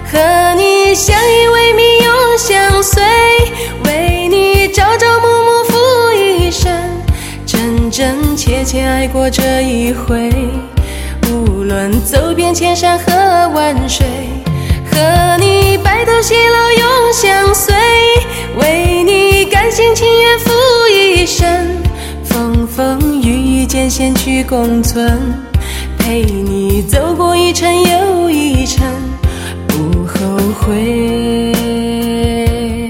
和你相依为命永相随，为你朝朝暮暮付一生，真真切切爱过这一回。无论走遍千山和万水，和你白头偕老永相随，为你甘心情愿付一生，风风雨雨艰险去共存，陪你走过一程又一程，不后悔。